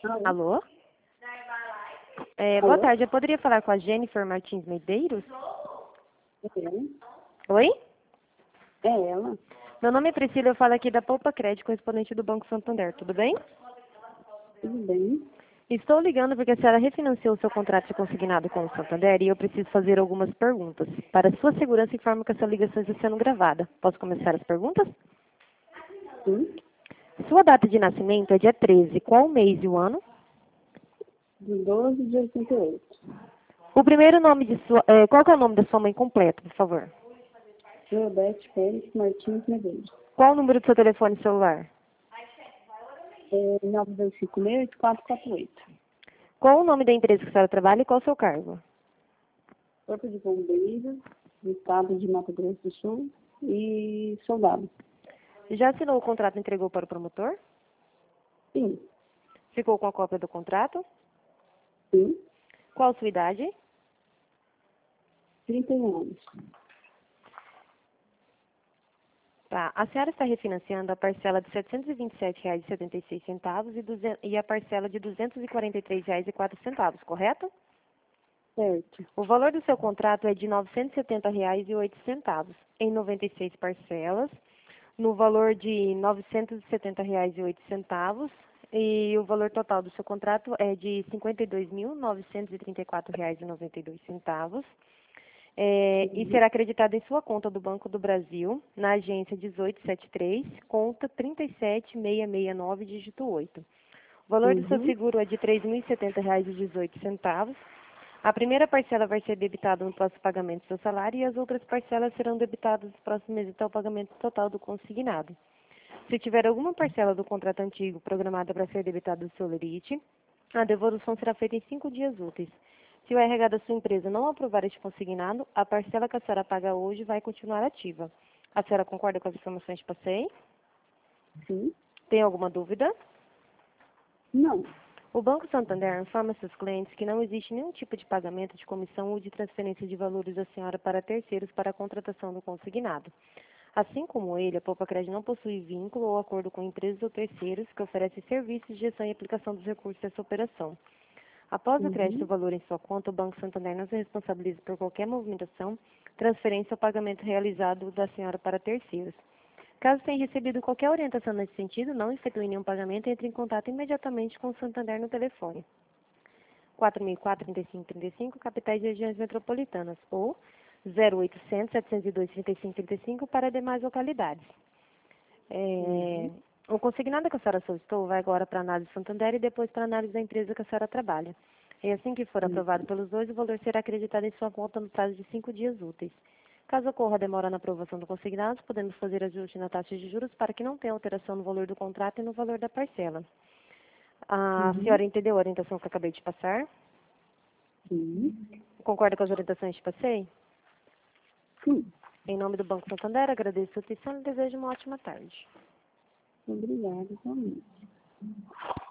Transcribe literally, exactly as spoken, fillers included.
Alô? Alô? É, boa Alô? tarde, eu poderia falar com a Jennifer Martins Medeiros? É ela? Oi? É ela? Meu nome é Priscila, eu falo aqui da Poupa Crédito, correspondente do Banco Santander, tudo bem? Tudo bem? Estou ligando porque a senhora refinanciou o seu contrato de consignado com o Santander e eu preciso fazer algumas perguntas. Para sua segurança, informo que essa ligação está sendo gravada. Posso começar as perguntas? Sim? Sua data de nascimento é dia treze. Qual o mês e o ano? De doze de oitenta e oito. O primeiro nome de sua... eh, qual que é o nome da sua mãe completo, por favor? Leodete Félix Martins Medeiros. Qual o número do seu telefone celular? É nove dois cinco seis, oito quatro quatro oito. Qual o nome da empresa que a senhora trabalha e qual o seu cargo? Corpo de Bombeiros, do estado de Mato Grosso do Sul e soldado. Já assinou o contrato e entregou para o promotor? Sim. Ficou com a cópia do contrato? Sim. Qual a sua idade? trinta e um anos. Tá. A senhora está refinanciando a parcela de setecentos e vinte e sete reais e setenta e seis centavos e, duzentos e a parcela de duzentos e quarenta e três reais e quatro centavos, correto? Certo. O valor do seu contrato é de novecentos e setenta reais e oito centavos, em noventa e seis parcelas, no valor de novecentos e setenta reais e oito centavos, e o valor total do seu contrato é de cinquenta e dois mil novecentos e trinta e quatro reais e noventa e dois centavos. É, e será acreditado em sua conta do Banco do Brasil, na agência dezoito setenta e três, conta trinta e sete mil seiscentos e sessenta e nove, dígito oito. O valor do seu Uhum. seguro é de três mil e setenta reais e dezoito centavos. A primeira parcela vai ser debitada no próximo pagamento do seu salário e as outras parcelas serão debitadas nos próximos meses até o pagamento total do consignado. Se tiver alguma parcela do contrato antigo programada para ser debitada do seu lerite, a devolução será feita em cinco dias úteis. Se o R H da sua empresa não aprovar este consignado, a parcela que a senhora paga hoje vai continuar ativa. A senhora concorda com as informações que passei? Sim. Tem alguma dúvida? Não. O Banco Santander informa seus clientes que não existe nenhum tipo de pagamento de comissão ou de transferência de valores da senhora para terceiros para a contratação do consignado. Assim como ele, a Poupa Crédito não possui vínculo ou acordo com empresas ou terceiros que oferecem serviços de gestão e aplicação dos recursos dessa operação. Após o crédito do Uhum. valor em sua conta, o Banco Santander não se responsabiliza por qualquer movimentação, transferência ou pagamento realizado da senhora para terceiros. Caso tenha recebido qualquer orientação nesse sentido, não efetue nenhum pagamento e entre em contato imediatamente com o Santander no telefone quatro mil e quatro, trinta e cinco trinta e cinco, capitais e regiões metropolitanas, ou zero oitocentos, setecentos e dois, trinta e cinco trinta e cinco para demais localidades. É, Uhum. o consignado que a senhora solicitou vai agora para a análise do Santander e depois para a análise da empresa que a senhora trabalha. E assim que for Uhum. aprovado pelos dois, o valor será acreditado em sua conta no prazo de cinco dias úteis. Caso ocorra demora na aprovação do consignado, podemos fazer ajuste na taxa de juros para que não tenha alteração no valor do contrato e no valor da parcela. A Uhum. senhora entendeu a orientação que eu acabei de passar? Sim. Concorda com as orientações que passei? Sim. Em nome do Banco Santander, agradeço a sua atenção e desejo uma ótima tarde. Obrigada, realmente.